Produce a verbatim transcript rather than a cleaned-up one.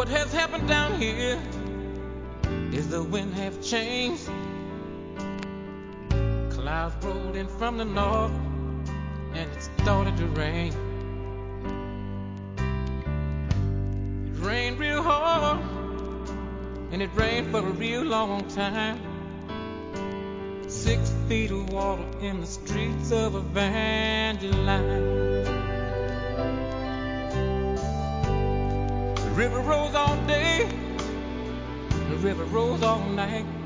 What has happened down here is the wind have changed. Clouds rolled in from the north and it started to rain. It rained real hard and it rained for a real long time. Six feet of water in the streets of Evangeline. The river rose all day, the river rose all night.